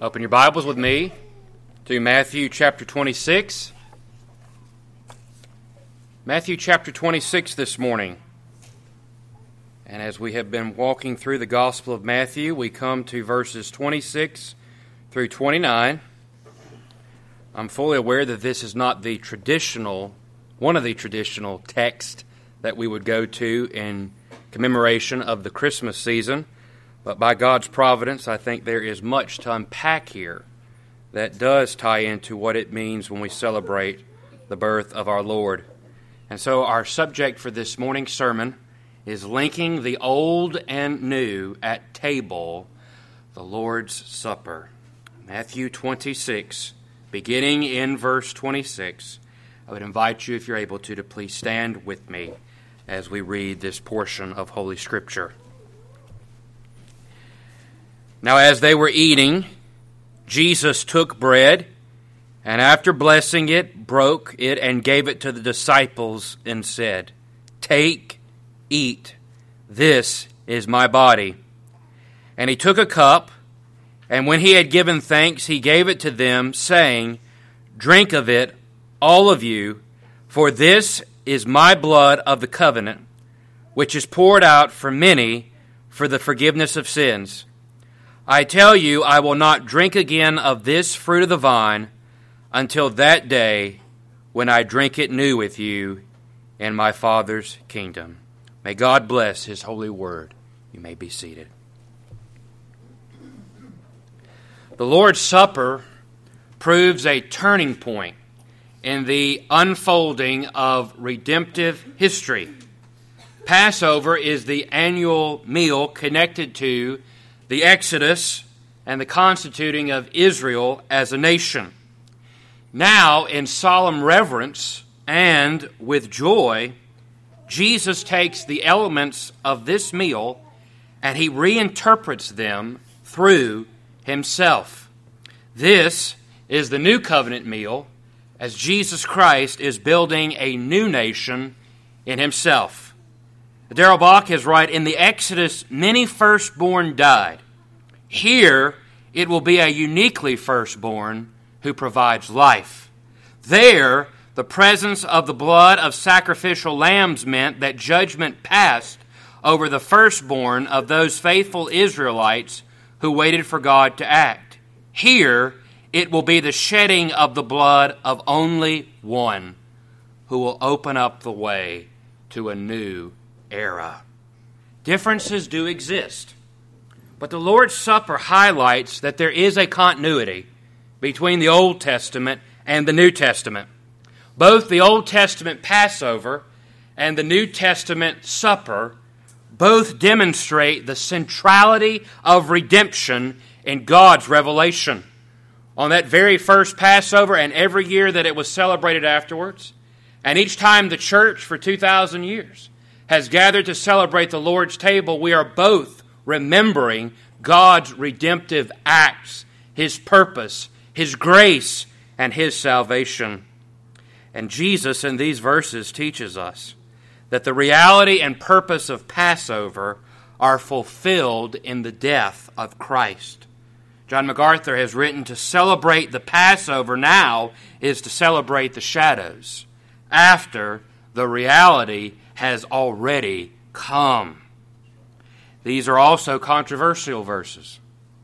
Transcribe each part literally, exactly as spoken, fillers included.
Open your Bibles with me to Matthew chapter twenty-six. Matthew chapter twenty-six this morning. And as we have been walking through the Gospel of Matthew, we come to verses twenty-six through twenty-nine. I'm fully aware that this is not the traditional, one of the traditional texts that we would go to in commemoration of the Christmas season. But by God's providence, I think there is much to unpack here that does tie into what it means when we celebrate the birth of our Lord. And so our subject for this morning's sermon is linking the old and new at table, the Lord's Supper. Matthew twenty-six, beginning in verse twenty-six. I would invite you, if you're able to, to please stand with me as we read this portion of Holy Scripture. Now as they were eating, Jesus took bread, and after blessing it, broke it and gave it to the disciples and said, "Take, eat, this is my body." And he took a cup, and when he had given thanks, he gave it to them, saying, "Drink of it, all of you, for this is my blood of the covenant, which is poured out for many for the forgiveness of sins. I tell you, I will not drink again of this fruit of the vine until that day when I drink it new with you in my Father's kingdom." May God bless His holy word. You may be seated. The Lord's Supper proves a turning point in the unfolding of redemptive history. Passover is the annual meal connected to the Exodus and the constituting of Israel as a nation. Now, in solemn reverence and with joy, Jesus takes the elements of this meal and He reinterprets them through Himself. This is the new covenant meal as Jesus Christ is building a new nation in Himself. Darrell Bock is right, in the Exodus, many firstborn died. Here, it will be a uniquely firstborn who provides life. There, the presence of the blood of sacrificial lambs meant that judgment passed over the firstborn of those faithful Israelites who waited for God to act. Here, it will be the shedding of the blood of only one who will open up the way to a new era. Differences do exist, but the Lord's Supper highlights that there is a continuity between the Old Testament and the New Testament. Both the Old Testament Passover and the New Testament Supper both demonstrate the centrality of redemption in God's revelation. On that very first Passover and every year that it was celebrated afterwards, and each time the church for two thousand years has gathered to celebrate the Lord's table, we are both remembering God's redemptive acts, His purpose, His grace, and His salvation. And Jesus in these verses teaches us that the reality and purpose of Passover are fulfilled in the death of Christ. John MacArthur has written, to celebrate the Passover now is to celebrate the shadows, after the reality has already come. These are also controversial verses.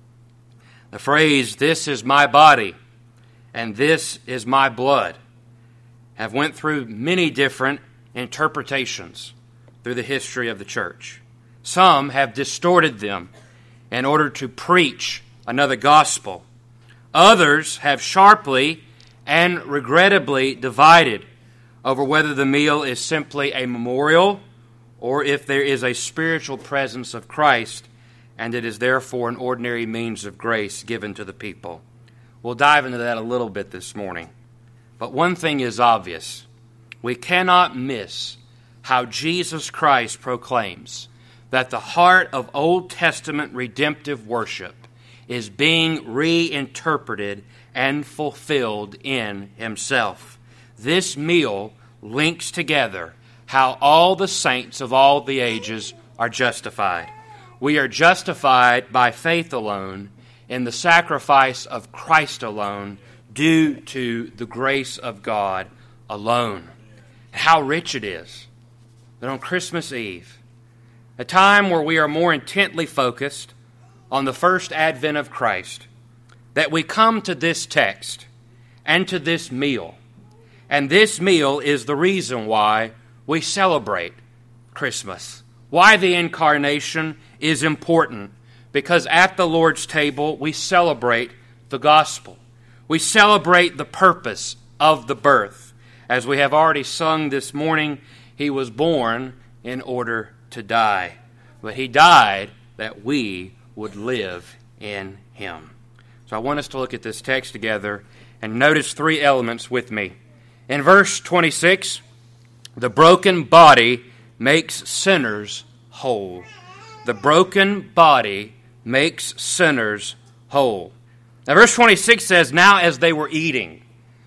The phrase, "this is my body," and "this is my blood," have went through many different interpretations through the history of the church. Some have distorted them in order to preach another gospel. Others have sharply and regrettably divided over whether the meal is simply a memorial or if there is a spiritual presence of Christ and it is therefore an ordinary means of grace given to the people. We'll dive into that a little bit this morning. But one thing is obvious. We cannot miss how Jesus Christ proclaims that the heart of Old Testament redemptive worship is being reinterpreted and fulfilled in Himself. This meal links together how all the saints of all the ages are justified. We are justified by faith alone in the sacrifice of Christ alone, due to the grace of God alone. How rich it is that on Christmas Eve, a time where we are more intently focused on the first advent of Christ, that we come to this text and to this meal. And this meal is the reason why we celebrate Christmas, why the incarnation is important, because at the Lord's table we celebrate the gospel. We celebrate the purpose of the birth. As we have already sung this morning, he was born in order to die, but he died that we would live in him. So I want us to look at this text together and notice three elements with me. In verse twenty-six, the broken body makes sinners whole. The broken body makes sinners whole. Now verse twenty-six says, now as they were eating.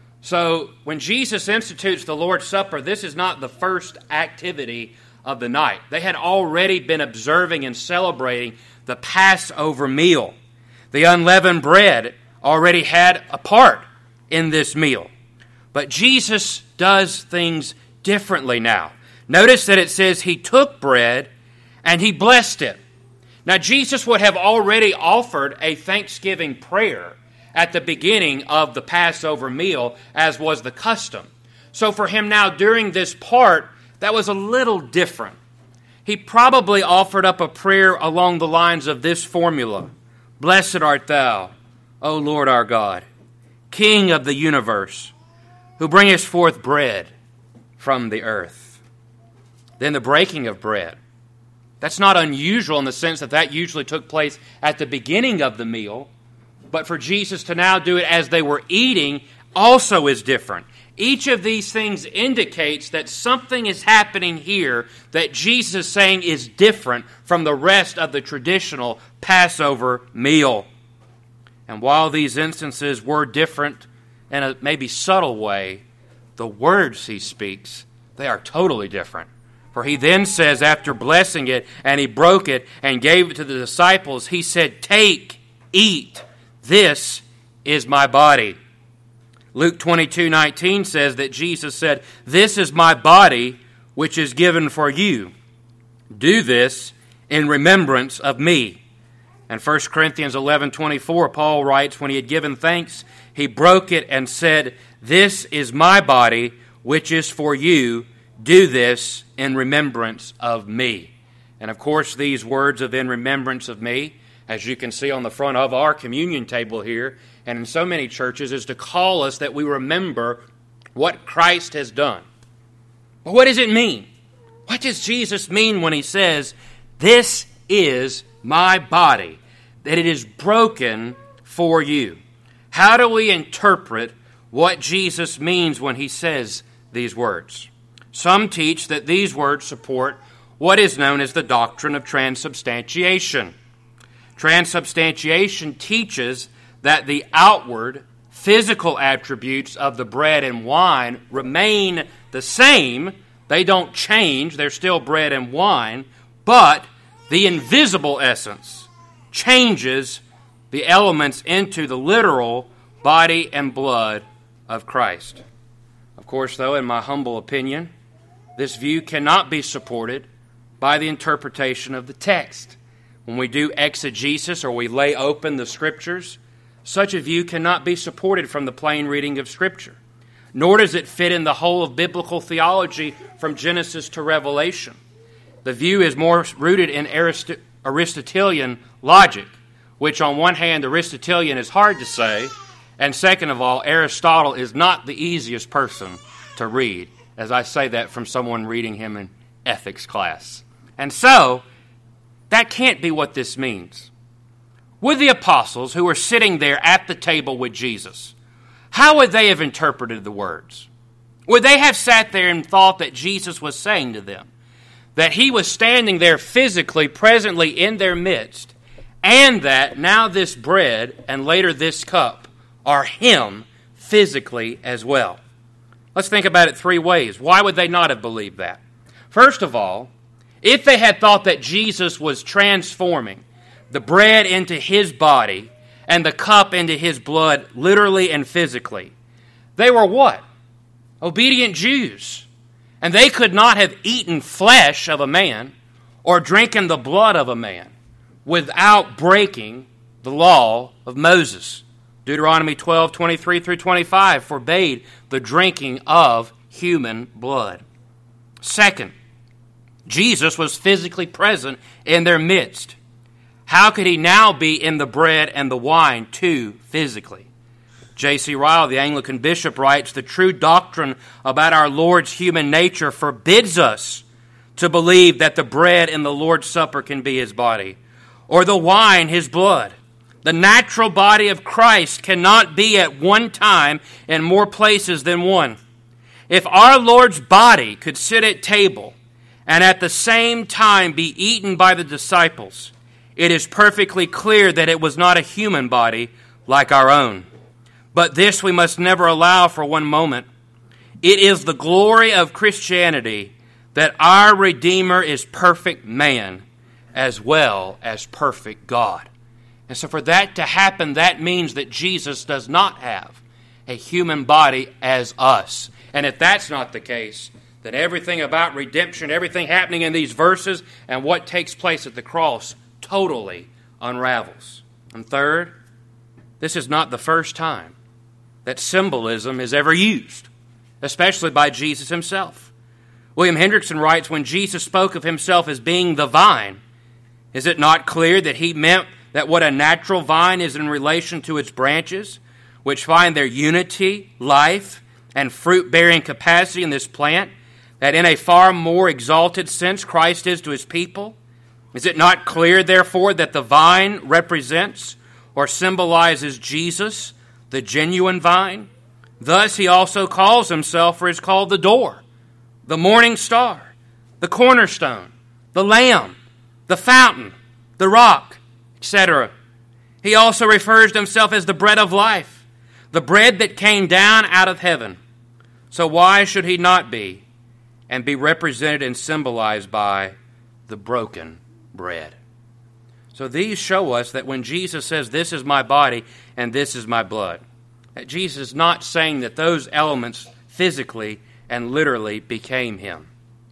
So when Jesus institutes the Lord's Supper, this is not the first activity of the night. They had already been observing and celebrating the Passover meal. The unleavened bread already had a part in this meal. But Jesus does things differently now. Notice that it says he took bread and he blessed it. Now Jesus would have already offered a thanksgiving prayer at the beginning of the Passover meal, as was the custom. So for him now during this part, that was a little different. He probably offered up a prayer along the lines of this formula: Blessed art thou, O Lord our God, King of the universe, who bringest forth bread from the earth. Then the breaking of bread. That's not unusual in the sense that that usually took place at the beginning of the meal, but for Jesus to now do it as they were eating also is different. Each of these things indicates that something is happening here that Jesus is saying is different from the rest of the traditional Passover meal. And while these instances were different in a maybe subtle way, the words he speaks, they are totally different. For he then says, after blessing it, and he broke it and gave it to the disciples, he said, Take, eat, this is my body. Luke twenty-two nineteen says that Jesus said, This is my body, which is given for you. Do this in remembrance of me. And First Corinthians eleven twenty-four, Paul writes, when he had given thanks, he broke it and said, This is my body, which is for you. Do this in remembrance of me. And of course, these words of in remembrance of me, as you can see on the front of our communion table here, and in so many churches, is to call us that we remember what Christ has done. But what does it mean? What does Jesus mean when he says, This is my body, that it is broken for you? How do we interpret what Jesus means when he says these words? Some teach that these words support what is known as the doctrine of transubstantiation. Transubstantiation teaches that the outward physical attributes of the bread and wine remain the same. They don't change. They're still bread and wine. But the invisible essence changes the elements into the literal body and blood of Christ. Of course, though, in my humble opinion, this view cannot be supported by the interpretation of the text. When we do exegesis or we lay open the Scriptures, such a view cannot be supported from the plain reading of Scripture. Nor does it fit in the whole of biblical theology from Genesis to Revelation. The view is more rooted in Arist- Aristotelian logic, which on one hand Aristotelian is hard to say, and second of all, Aristotle is not the easiest person to read, as I say that from someone reading him in ethics class. And so, that can't be what this means. Would the apostles who were sitting there at the table with Jesus, how would they have interpreted the words? Would they have sat there and thought that Jesus was saying to them that he was standing there physically, presently in their midst, and that now this bread and later this cup are him physically as well? Let's think about it three ways. Why would they not have believed that? First of all, if they had thought that Jesus was transforming the bread into his body and the cup into his blood, literally and physically. They were what? Obedient Jews. And they could not have eaten flesh of a man or drinking the blood of a man without breaking the law of Moses. Deuteronomy twelve, twenty-three through twenty-five forbade the drinking of human blood. Second, Jesus was physically present in their midst. How could he now be in the bread and the wine too physically? J C Ryle, the Anglican bishop, writes, "The true doctrine about our Lord's human nature forbids us to believe that the bread in the Lord's Supper can be his body, or the wine his blood. The natural body of Christ cannot be at one time in more places than one. If our Lord's body could sit at table and at the same time be eaten by the disciples, it is perfectly clear that it was not a human body like our own. But this we must never allow for one moment. It is the glory of Christianity that our Redeemer is perfect man as well as perfect God." And so for that to happen, that means that Jesus does not have a human body as us. And if that's not the case, then everything about redemption, everything happening in these verses and what takes place at the cross totally unravels. And third, this is not the first time that symbolism is ever used, especially by Jesus himself. William Hendrickson writes, "When Jesus spoke of himself as being the vine, is it not clear that he meant that what a natural vine is in relation to its branches, which find their unity, life, and fruit-bearing capacity in this plant, that in a far more exalted sense Christ is to his people? Is it not clear, therefore, that the vine represents or symbolizes Jesus, the genuine vine? Thus he also calls himself, or is called, the door, the morning star, the cornerstone, the lamb, the fountain, the rock, et cetera. He also refers to himself as the bread of life, the bread that came down out of heaven. So why should he not be and be represented and symbolized by the broken bread?" So these show us that when Jesus says, "This is my body and this is my blood," that Jesus is not saying that those elements physically and literally became him.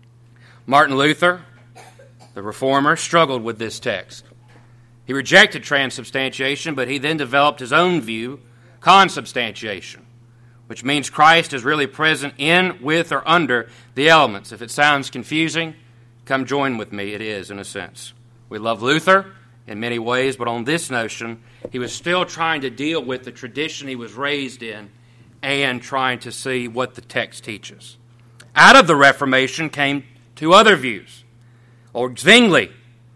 Martin Luther, the Reformer, struggled with this text. He rejected transubstantiation, but he then developed his own view, consubstantiation, which means Christ is really present in, with, or under the elements. If it sounds confusing, come join with me. It is, in a sense. We love Luther in many ways, but on this notion, he was still trying to deal with the tradition he was raised in and trying to see what the text teaches. Out of the Reformation came two other views. Or Zwingli,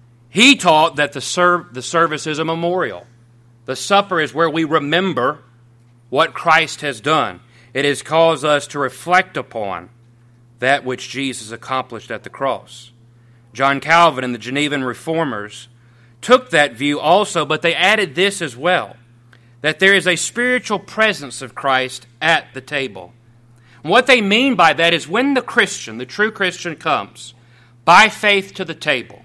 he taught that the, serv- the service is a memorial. The supper is where we remember what Christ has done. It has caused us to reflect upon that which Jesus accomplished at the cross. John Calvin and the Genevan Reformers took that view also, but they added this as well, that there is a spiritual presence of Christ at the table. And what they mean by that is when the Christian, the true Christian, comes by faith to the table,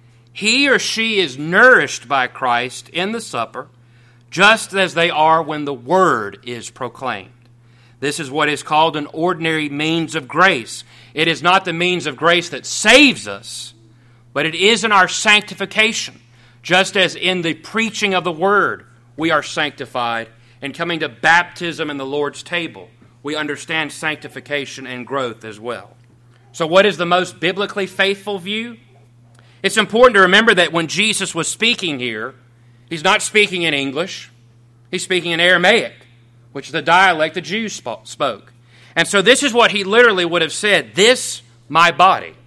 he or she is nourished by Christ in the supper, just as they are when the word is proclaimed. This is what is called an ordinary means of grace. It is not the means of grace that saves us, but it is in our sanctification. Just as in the preaching of the word we are sanctified, and coming to baptism and the Lord's table, we understand sanctification and growth as well. So what is the most biblically faithful view? It's important to remember that when Jesus was speaking here, he's not speaking in English. He's speaking in Aramaic, which is the dialect the Jews spoke. And so this is what he literally would have said: "This, my body.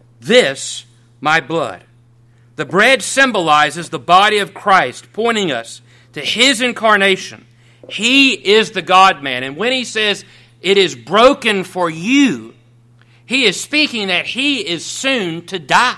This, my blood." The bread symbolizes the body of Christ, pointing us to his incarnation. He is the God-man. And when he says, "It is broken for you," he is speaking that he is soon to die.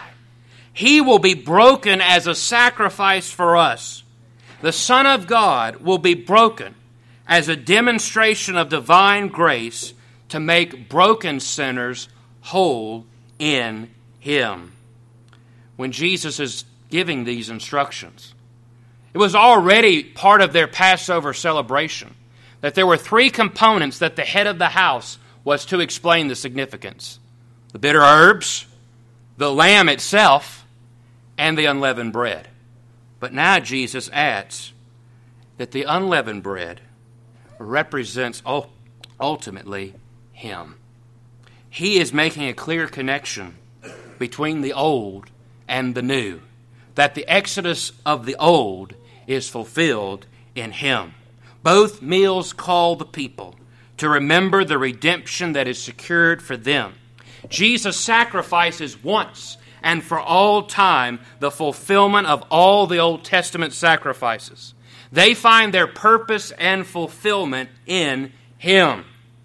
He will be broken as a sacrifice for us. The Son of God will be broken as a demonstration of divine grace to make broken sinners whole in him. When Jesus is giving these instructions, It was already part of their Passover celebration that there were three components that the head of the house was to explain the significance: the bitter herbs, the lamb itself, and the unleavened bread. But now Jesus adds that the unleavened bread represents ultimately Him. He is making a clear connection between the old and the new, that the exodus of the old is fulfilled in Him. Both meals call the people to remember the redemption that is secured for them. Jesus sacrifices once and for all time the fulfillment of all the Old Testament sacrifices. They find their purpose and fulfillment in Him.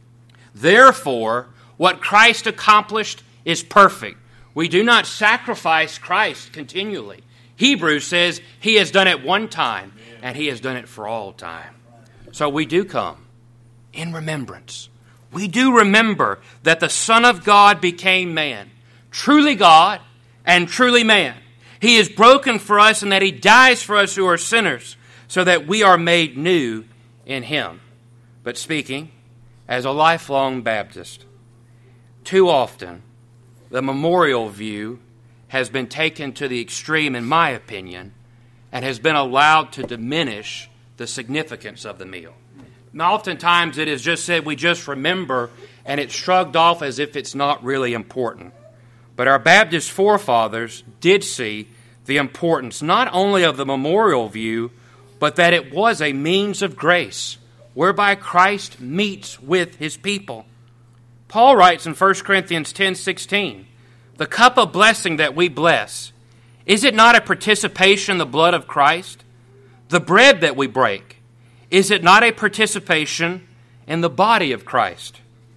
Therefore, what Christ accomplished is perfect. We do not sacrifice Christ continually. Hebrews says He has done it one time, and He has done it for all time. So we do come in remembrance. We do remember that the Son of God became man, truly God and truly man. He is broken for us, and that He dies for us who are sinners, so that we are made new in Him. But speaking as a lifelong Baptist, too often the memorial view has been taken to the extreme, in my opinion, and has been allowed to diminish the significance of the meal. And oftentimes it is just said we just remember, and it's shrugged off as if it's not really important. But our Baptist forefathers did see the importance not only of the memorial view, but that it was a means of grace whereby Christ meets with His people. Paul writes in First Corinthians ten sixteen, "The cup of blessing that we bless, is it not a participation in the blood of Christ? The bread that we break, is it not a participation in the body of Christ?"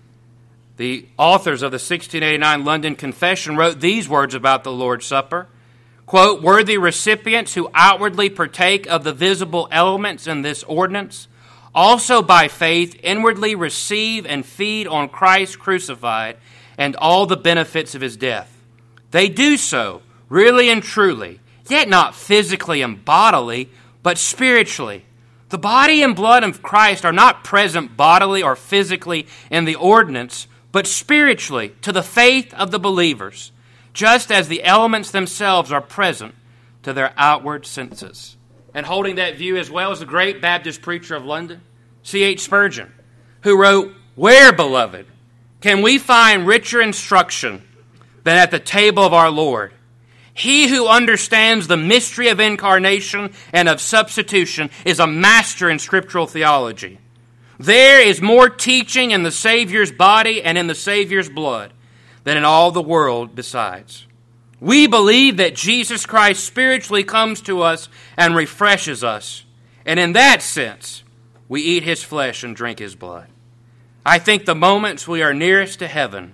The authors of the sixteen eighty-nine London Confession wrote these words about the Lord's Supper, quote, "Worthy recipients who outwardly partake of the visible elements in this ordinance, also by faith inwardly receive and feed on Christ crucified and all the benefits of His death. They do so really and truly, yet not physically and bodily, but spiritually. The body and blood of Christ are not present bodily or physically in the ordinance, but spiritually to the faith of the believers, just as the elements themselves are present to their outward senses." And holding that view as well as the great Baptist preacher of London, C H Spurgeon, who wrote, "Where, beloved, can we find richer instruction than at the table of our Lord? He who understands the mystery of incarnation and of substitution is a master in scriptural theology. There is more teaching in the Savior's body and in the Savior's blood than in all the world besides. We believe that Jesus Christ spiritually comes to us and refreshes us, and in that sense, we eat His flesh and drink His blood. I think the moments we are nearest to heaven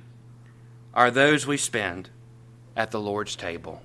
are those we spend at the Lord's table."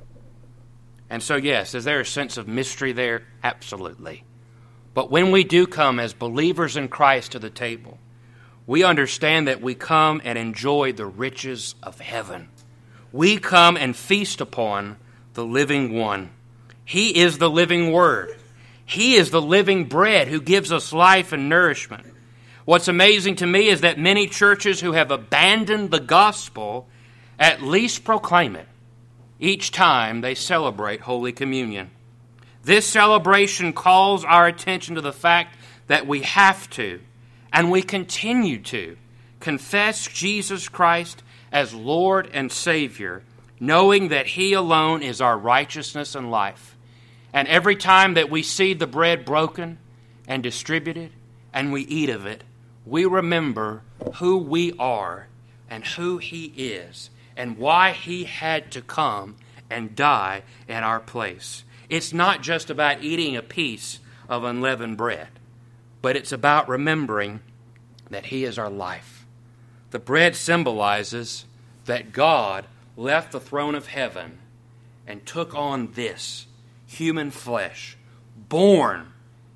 And so, yes, is there a sense of mystery there? Absolutely. But when we do come as believers in Christ to the table, we understand that we come and enjoy the riches of heaven. We come and feast upon the living one. He is the living Word. He is the living bread who gives us life and nourishment. What's amazing to me is that many churches who have abandoned the gospel at least proclaim it each time they celebrate Holy Communion. This celebration calls our attention to the fact that we have to, and we continue to, confess Jesus Christ as Lord and Savior, knowing that He alone is our righteousness and life. And every time that we see the bread broken and distributed, and we eat of it, we remember who we are and who He is, and why He had to come and die in our place. It's not just about eating a piece of unleavened bread, but it's about remembering that He is our life. The bread symbolizes that God left the throne of heaven and took on this human flesh, born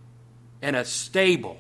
in a stable,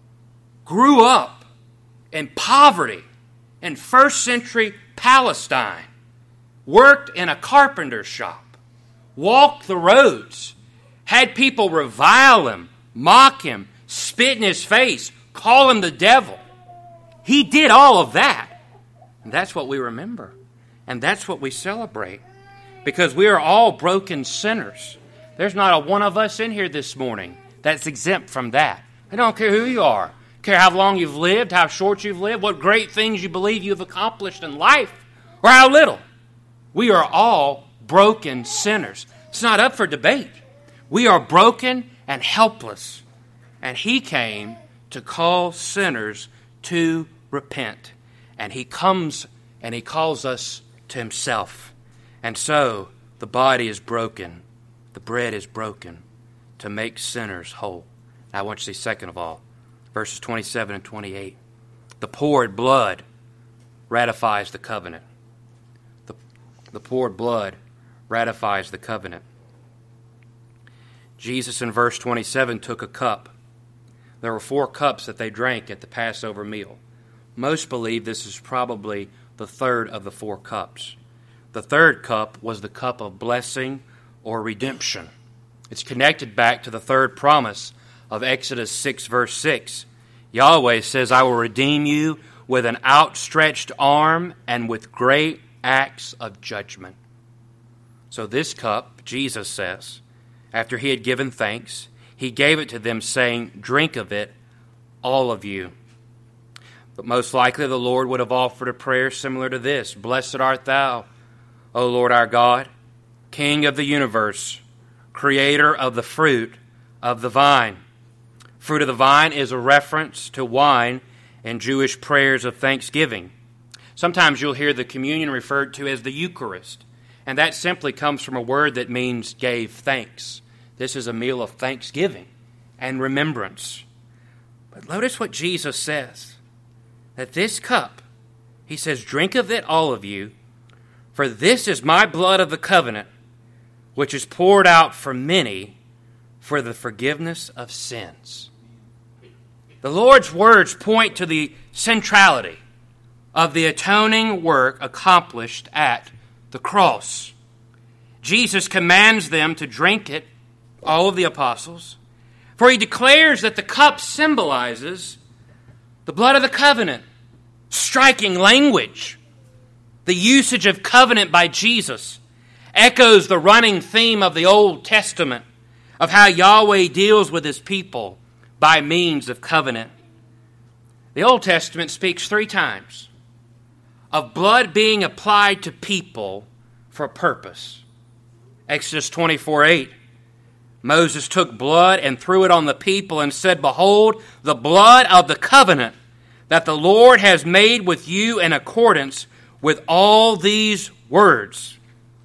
grew up in poverty in first century Palestine, worked in a carpenter's shop, walked the roads, had people revile him, mock him, spit in his face, call him the devil. He did all of that. And that's what we remember. And that's what we celebrate. Because we are all broken sinners. There's not a one of us in here this morning that's exempt from that. I don't care who you are. I don't care how long you've lived, how short you've lived, what great things you believe you've accomplished in life, or how little. We are all broken sinners. It's not up for debate. We are broken and helpless. And he came to call sinners to repent. And he comes and he calls us to himself. And so the body is broken, the bread is broken to make sinners whole. Now I want you to see, second of all, verses twenty-seven and twenty-eight. The poured blood ratifies the covenant. The, the poured blood ratifies the covenant. Jesus in verse twenty-seven took a cup. There were four cups that they drank at the Passover meal. Most believe this is probably the third of the four cups. The third cup was the cup of blessing or redemption. It's connected back to the third promise of Exodus six, verse six. Yahweh says, I will redeem you with an outstretched arm and with great acts of judgment. So this cup, Jesus says, after he had given thanks, he gave it to them, saying, drink of it, all of you. But most likely the Lord would have offered a prayer similar to this. Blessed art thou, O Lord our God, King of the universe, creator of the fruit of the vine. Fruit of the vine is a reference to wine in Jewish prayers of thanksgiving. Sometimes you'll hear the communion referred to as the Eucharist, and that simply comes from a word that means gave thanks. This is a meal of thanksgiving and remembrance. But notice what Jesus says, that this cup, he says, drink of it, all of you, for this is my blood of the covenant, which is poured out for many for the forgiveness of sins. The Lord's words point to the centrality of the atoning work accomplished at the cross. Jesus commands them to drink it, all of the apostles, for he declares that the cup symbolizes the blood of the covenant. Striking language. The usage of covenant by Jesus echoes the running theme of the Old Testament of how Yahweh deals with his people by means of covenant. The Old Testament speaks three times of blood being applied to people for a purpose. Exodus twenty-four eight. Moses took blood and threw it on the people and said, behold, the blood of the covenant that the Lord has made with you in accordance with all these words.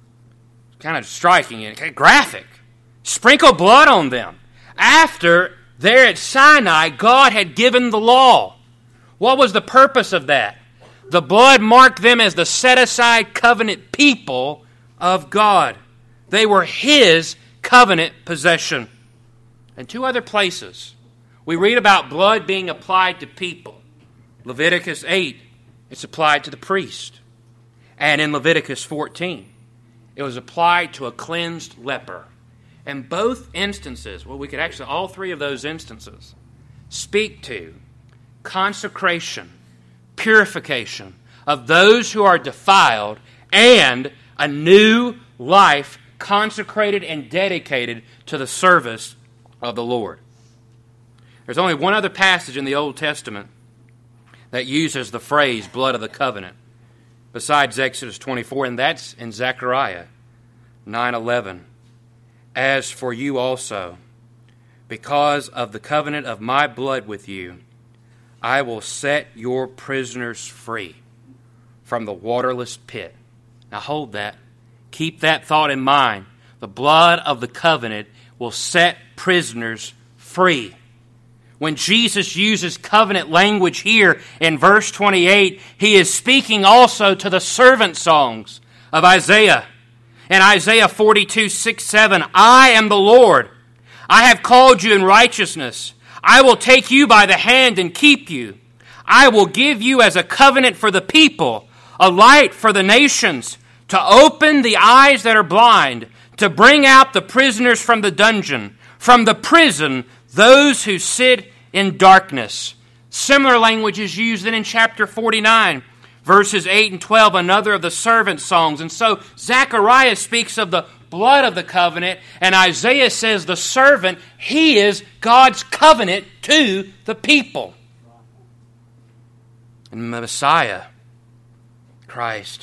Kind of striking and graphic. Sprinkle blood on them. After, there at Sinai, God had given the law. What was the purpose of that? The blood marked them as the set-aside covenant people of God. They were his covenant possession. In two other places, we read about blood being applied to people. Leviticus eight, it's applied to the priest. And in Leviticus fourteen, it was applied to a cleansed leper. And both instances, well, we could actually, all three of those instances, speak to consecration, purification of those who are defiled, and a new life consecrated and dedicated to the service of the Lord. There's only one other passage in the Old Testament that uses the phrase blood of the covenant besides Exodus twenty-four, and that's in Zechariah nine eleven. As for you also, because of the covenant of my blood with you, I will set your prisoners free from the waterless pit. Now hold that. Keep that thought in mind. The blood of the covenant will set prisoners free. When Jesus uses covenant language here in verse twenty-eight, he is speaking also to the servant songs of Isaiah. In Isaiah forty-two, six, seven, I am the Lord. I have called you in righteousness. I will take you by the hand and keep you. I will give you as a covenant for the people, a light for the nations, to open the eyes that are blind, to bring out the prisoners from the dungeon, from the prison, those who sit in darkness. Similar language is used then in chapter forty-nine, verses eight and twelve, another of the servant songs. And so Zechariah speaks of the blood of the covenant, and Isaiah says the servant, he is God's covenant to the people. And the Messiah, Christ,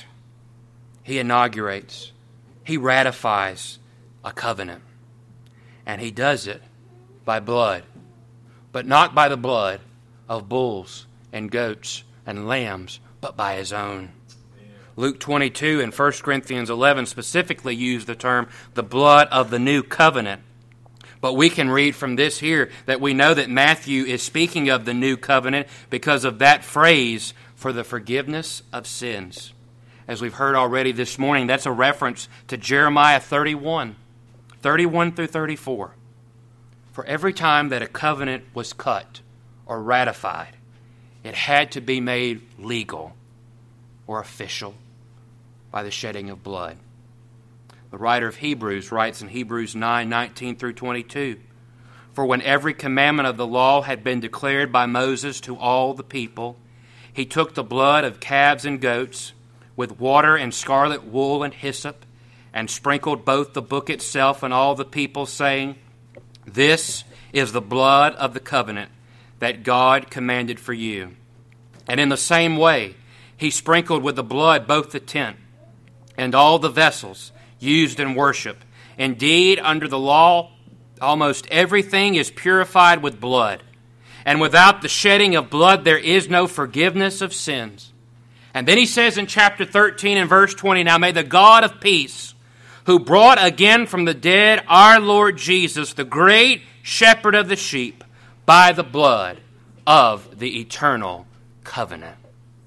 he inaugurates, he ratifies a covenant. And he does it by blood, but not by the blood of bulls and goats and lambs, but by his own. Luke twenty-two and First Corinthians eleven specifically use the term the blood of the new covenant. But we can read from this here that we know that Matthew is speaking of the new covenant because of that phrase, for the forgiveness of sins. As we've heard already this morning, that's a reference to Jeremiah thirty-one, thirty-one through thirty-four. For every time that a covenant was cut or ratified, it had to be made legal or official by the shedding of blood. The writer of Hebrews writes in Hebrews nine, nineteen through twenty-two, for when every commandment of the law had been declared by Moses to all the people, he took the blood of calves and goats with water and scarlet wool and hyssop, and sprinkled both the book itself and all the people, saying, this is the blood of the covenant that God commanded for you. And in the same way, he sprinkled with the blood both the tent and all the vessels used in worship. Indeed, under the law, almost everything is purified with blood. And without the shedding of blood, there is no forgiveness of sins. And then he says in chapter thirteen and verse twenty, now may the God of peace, who brought again from the dead our Lord Jesus, the great shepherd of the sheep, by the blood of the eternal covenant.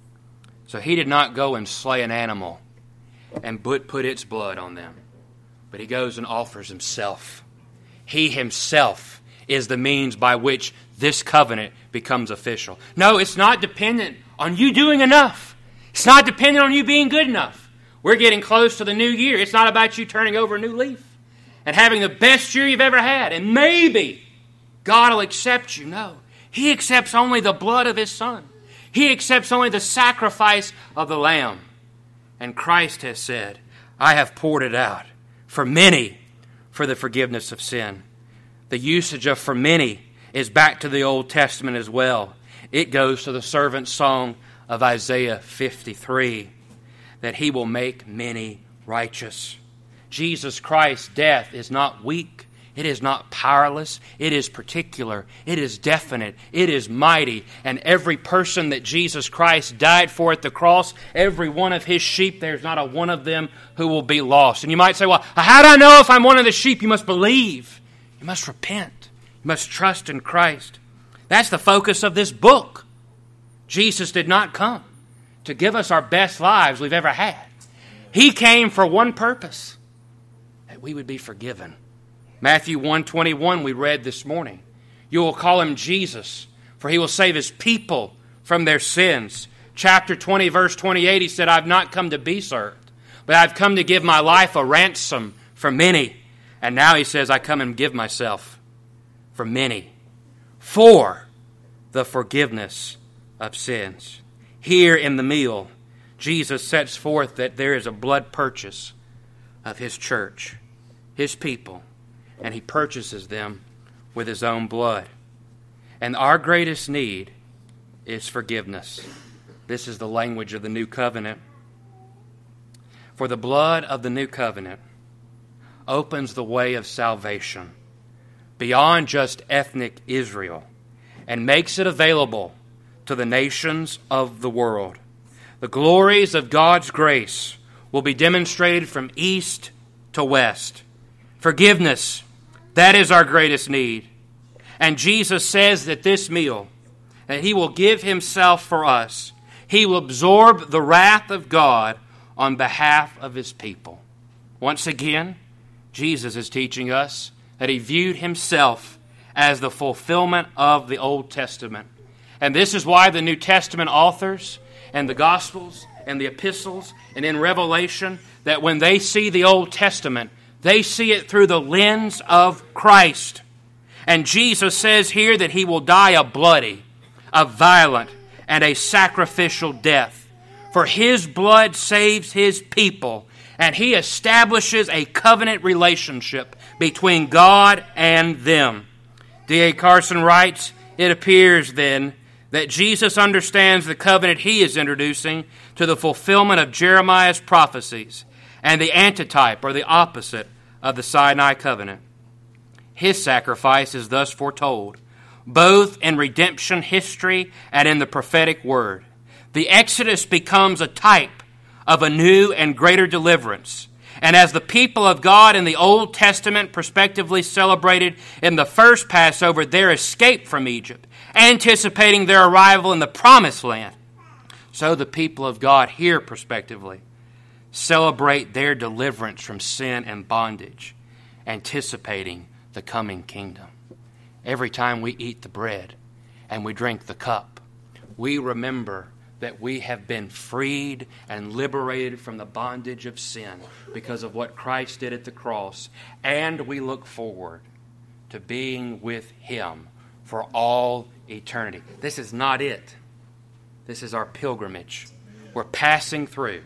So he did not go and slay an animal and put, put its blood on them, but he goes and offers himself. He himself is the means by which this covenant becomes official. No, it's not dependent on you doing enough. It's not dependent on you being good enough. We're getting close to the new year. It's not about you turning over a new leaf and having the best year you've ever had. And maybe God will accept you. No, he accepts only the blood of his Son. He accepts only the sacrifice of the Lamb. And Christ has said, I have poured it out for many for the forgiveness of sin. The usage of for many is back to the Old Testament as well. It goes to the servant song of Isaiah fifty-three, that he will make many righteous. Jesus Christ's death is not weak. It is not powerless. It is particular. It is definite. It is mighty. And every person that Jesus Christ died for at the cross, every one of his sheep, there's not a one of them who will be lost. And you might say, well, how do I know if I'm one of the sheep? You must believe. You must repent. You must trust in Christ. That's the focus of this book. Jesus did not come to give us our best lives we've ever had. He came for one purpose, that we would be forgiven. Matthew one twenty-one we read this morning. You will call him Jesus, for he will save his people from their sins. Chapter twenty, verse twenty-eight, he said, I've not come to be served, but I've come to give my life a ransom for many. And now he says, I come and give myself for many, for the forgiveness of sins. Here in the meal, Jesus sets forth that there is a blood purchase of his church, his people, and he purchases them with his own blood. And our greatest need is forgiveness. This is the language of the new covenant. For the blood of the new covenant opens the way of salvation beyond just ethnic Israel and makes it available to the nations of the world. The glories of God's grace will be demonstrated from east to west. Forgiveness, that is our greatest need. And Jesus says that this meal, that he will give himself for us. He will absorb the wrath of God on behalf of his people. Once again, Jesus is teaching us that he viewed himself as the fulfillment of the Old Testament. And this is why the New Testament authors and the Gospels and the epistles and in Revelation, that when they see the Old Testament, They see it through the lens of Christ. And Jesus says here that he will die a bloody, a violent, and a sacrificial death. For his blood saves his people, and he establishes a covenant relationship between God and them. D A Carson writes, "It appears then that Jesus understands the covenant he is introducing to the fulfillment of Jeremiah's prophecies and the antitype or the opposite of the Sinai covenant. His sacrifice is thus foretold, both in redemption history and in the prophetic word. The Exodus becomes a type of a new and greater deliverance. And as the people of God in the Old Testament prospectively celebrated in the first Passover their escape from Egypt, anticipating their arrival in the Promised Land, so the people of God here prospectively celebrate their deliverance from sin and bondage, anticipating the coming kingdom. Every time we eat the bread and we drink the cup, we remember that we have been freed and liberated from the bondage of sin because of what Christ did at the cross. And we look forward to being with him for all eternity. This is not it. This is our pilgrimage. We're passing through.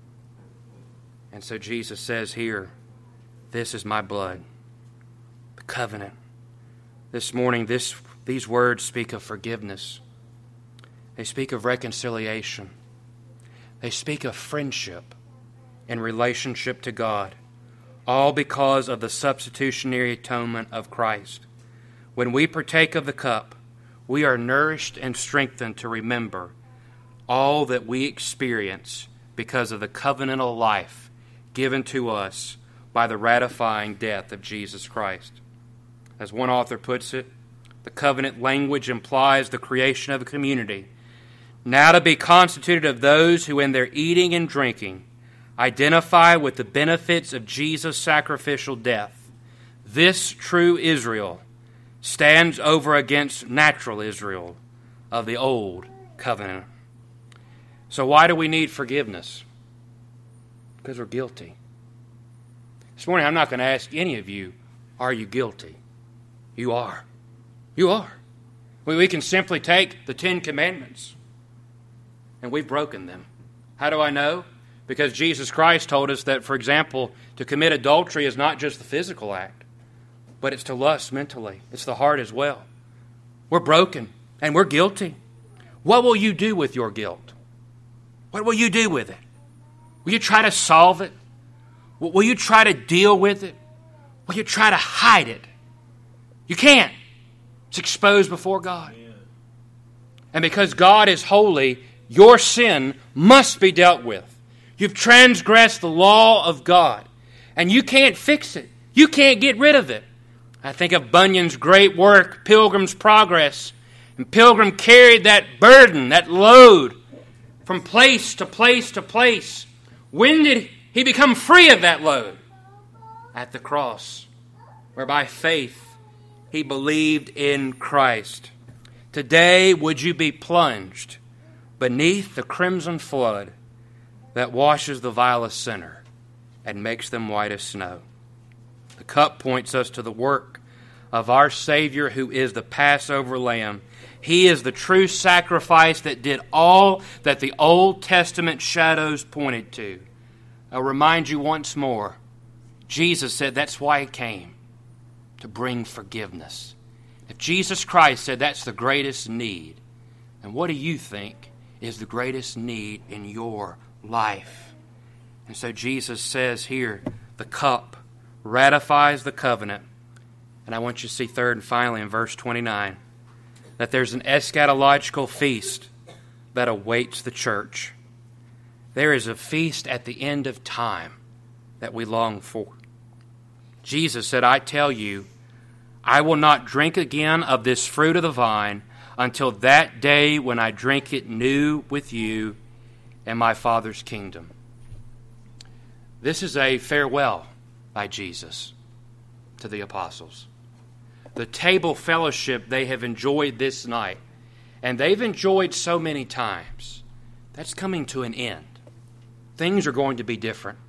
And so Jesus says here, this is my blood, the covenant. This morning, this, these words speak of forgiveness. They speak of reconciliation. They speak of friendship in relationship to God, all because of the substitutionary atonement of Christ. When we partake of the cup, we are nourished and strengthened to remember all that we experience because of the covenantal life given to us by the ratifying death of Jesus Christ. As one author puts it, the covenant language implies the creation of a community, now to be constituted of those who in their eating and drinking identify with the benefits of Jesus' sacrificial death. This true Israel stands over against natural Israel of the old covenant. So why do we need forgiveness? Because we're guilty. This morning I'm not going to ask any of you, are you guilty? You are. You are. We, we can simply take the Ten Commandments and we've broken them. How do I know? Because Jesus Christ told us that, for example, to commit adultery is not just the physical act, but it's to lust mentally. It's the heart as well. We're broken and we're guilty. What will you do with your guilt? What will you do with it? Will you try to solve it? Will you try to deal with it? Will you try to hide it? You can't. It's exposed before God. And because God is holy, your sin must be dealt with. You've transgressed the law of God, and you can't fix it. You can't get rid of it. I think of Bunyan's great work, Pilgrim's Progress. And Pilgrim carried that burden, that load, from place to place to place. When did he become free of that load? At the cross, where by faith he believed in Christ. Today, would you be plunged beneath the crimson flood that washes the vilest sinner and makes them white as snow? The cup points us to the work of our Savior, who is the Passover Lamb. He is the true sacrifice that did all that the Old Testament shadows pointed to. I'll remind you once more, Jesus said that's why he came, to bring forgiveness. If Jesus Christ said that's the greatest need, then what do you think is the greatest need in your life? And so Jesus says here, the cup ratifies the covenant. And I want you to see third and finally in verse twenty-nine, that there's an eschatological feast that awaits the church. There is a feast at the end of time that we long for. Jesus said, I tell you, I will not drink again of this fruit of the vine until that day when I drink it new with you in my Father's kingdom. This is a farewell by Jesus to the apostles. The table fellowship they have enjoyed this night, and they've enjoyed so many times, that's coming to an end. Things are going to be different.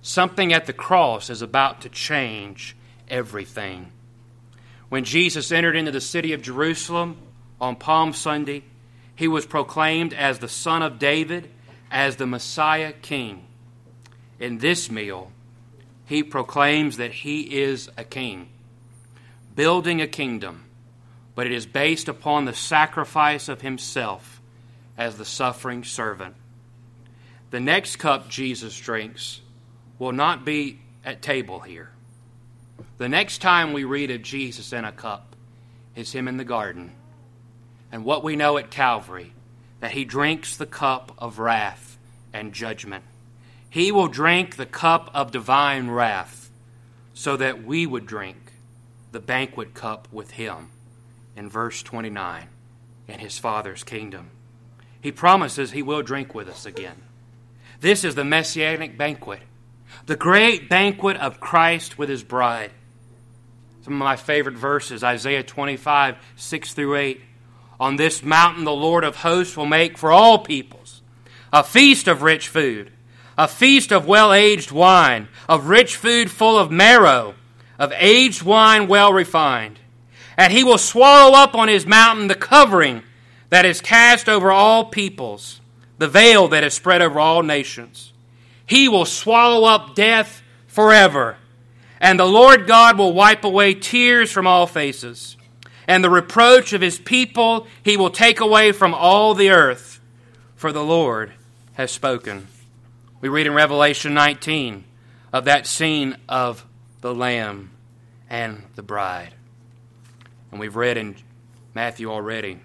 Something at the cross is about to change everything. When Jesus entered into the city of Jerusalem on Palm Sunday, he was proclaimed as the Son of David, as the Messiah King. In this meal, he proclaims that he is a king, building a kingdom, but it is based upon the sacrifice of himself as the suffering servant. The next cup Jesus drinks will not be at table here. The next time we read of Jesus in a cup is him in the garden. And what we know at Calvary, that he drinks the cup of wrath and judgment. He will drink the cup of divine wrath so that we would drink the banquet cup with him in verse twenty-nine in his Father's kingdom. He promises he will drink with us again. This is the messianic banquet, the great banquet of Christ with his bride. Some of my favorite verses, Isaiah twenty-five, six through eight. On this mountain the Lord of hosts will make for all peoples a feast of rich food, a feast of well-aged wine, of rich food full of marrow, of aged wine well refined. And he will swallow up on his mountain the covering that is cast over all peoples, the veil that is spread over all nations. He will swallow up death forever, and the Lord God will wipe away tears from all faces. And the reproach of his people he will take away from all the earth, for the Lord has spoken. We read in Revelation nineteen of that scene of the Lamb and the bride. And we've read in Matthew already,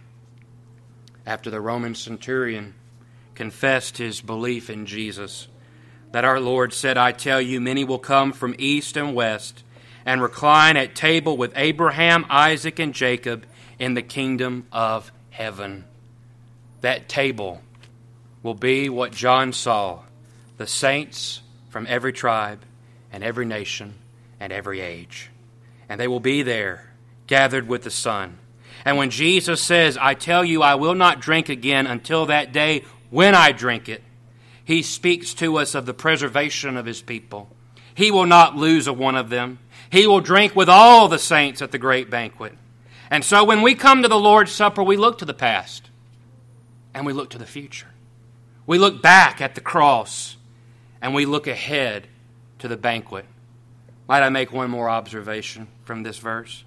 after the Roman centurion confessed his belief in Jesus, that our Lord said, I tell you, many will come from east and west and recline at table with Abraham, Isaac, and Jacob in the kingdom of heaven. That table will be what John saw, the saints from every tribe and every nation and every age. And they will be there, gathered with the Son. And when Jesus says, I tell you, I will not drink again until that day when I drink it, he speaks to us of the preservation of his people. He will not lose a one of them. He will drink with all the saints at the great banquet. And so when we come to the Lord's Supper, we look to the past and we look to the future. We look back at the cross and we look ahead to the banquet. Might I make one more observation from this verse?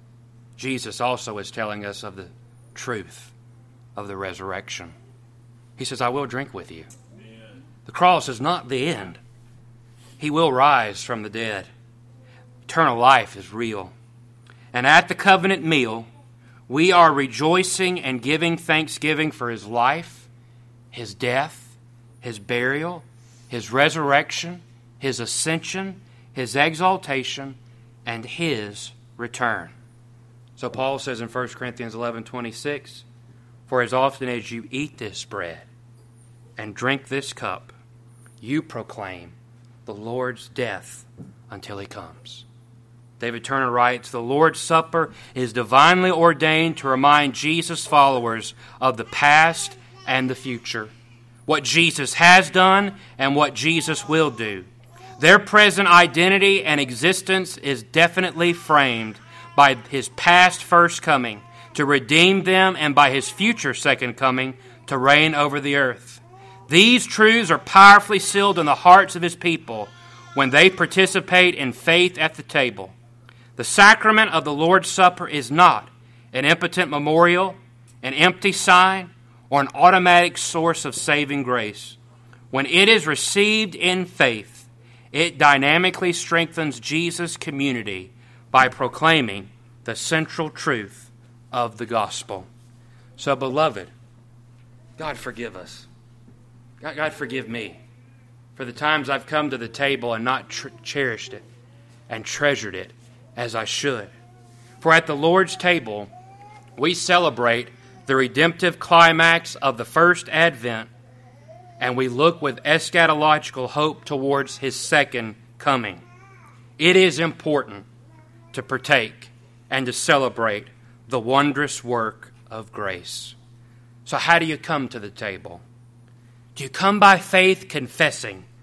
Jesus also is telling us of the truth of the resurrection. He says, I will drink with you. Amen. The cross is not the end. He will rise from the dead. Eternal life is real. And at the covenant meal, we are rejoicing and giving thanksgiving for his life, his death, his burial, his resurrection, his ascension, his exaltation, and his return. So Paul says in First Corinthians eleven twenty-six, for as often as you eat this bread and drink this cup, you proclaim the Lord's death until he comes. David Turner writes, the Lord's Supper is divinely ordained to remind Jesus' followers of the past and the future, what Jesus has done and what Jesus will do. Their present identity and existence is definitely framed by his past first coming to redeem them and by his future second coming to reign over the earth. These truths are powerfully sealed in the hearts of his people when they participate in faith at the table. The sacrament of the Lord's Supper is not an impotent memorial, an empty sign, or an automatic source of saving grace. When it is received in faith, it dynamically strengthens Jesus' community by proclaiming the central truth of the gospel. So, beloved, God forgive us. God, God forgive me for the times I've come to the table and not tr- cherished it and treasured it as I should. For at the Lord's table, we celebrate the redemptive climax of the first advent, and we look with eschatological hope towards his second coming. It is important to partake and to celebrate the wondrous work of grace. So how do you come to the table? Do you come by faith confessing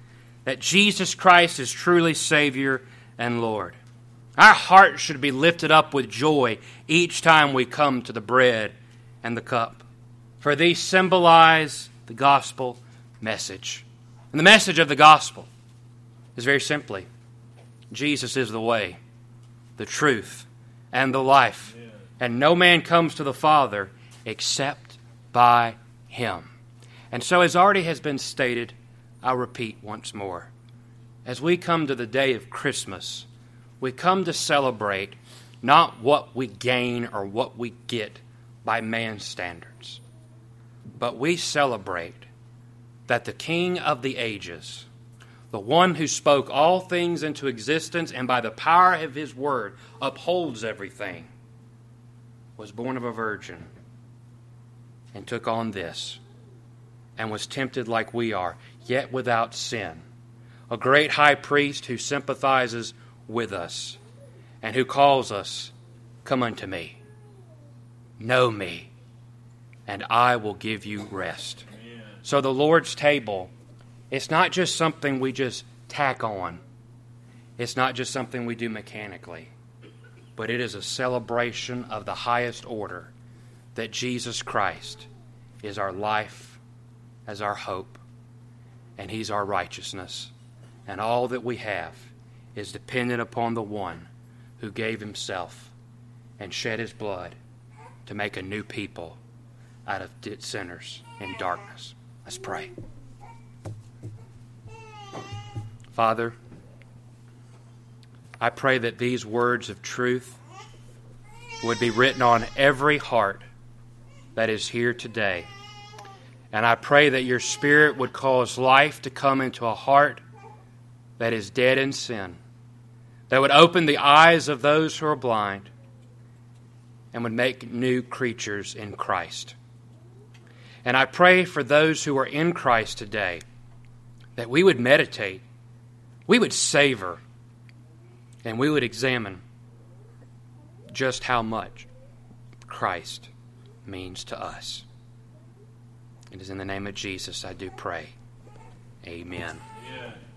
that Jesus Christ is truly Savior and Lord. Our hearts should be lifted up with joy each time we come to the bread and the cup, for these symbolize the gospel message. And the message of the gospel is very simply, Jesus is the way, the truth, and the life. Amen. And no man comes to the Father except by Him. And so, as already has been stated, I'll repeat once more. As we come to the day of Christmas, we come to celebrate not what we gain or what we get by man's standards, but we celebrate that the King of the ages, the one who spoke all things into existence and by the power of His word upholds everything, was born of a virgin and took on this and was tempted like we are, yet without sin. A great high priest who sympathizes with us and who calls us, "Come unto me, know me, and I will give you rest." Amen. So the Lord's table, it's not just something we just tack on. It's not just something we do mechanically, but it is a celebration of the highest order that Jesus Christ is our life, as our hope, and He's our righteousness. And all that we have is dependent upon the one who gave Himself and shed His blood to make a new people out of sinners in darkness. Let's pray. Father, I pray that these words of truth would be written on every heart that is here today. And I pray that your Spirit would cause life to come into a heart that is dead in sin, that would open the eyes of those who are blind, and would make new creatures in Christ. And I pray for those who are in Christ today, that we would meditate, we would savor, and we would examine just how much Christ means to us. It is in the name of Jesus I do pray. Amen. Yeah.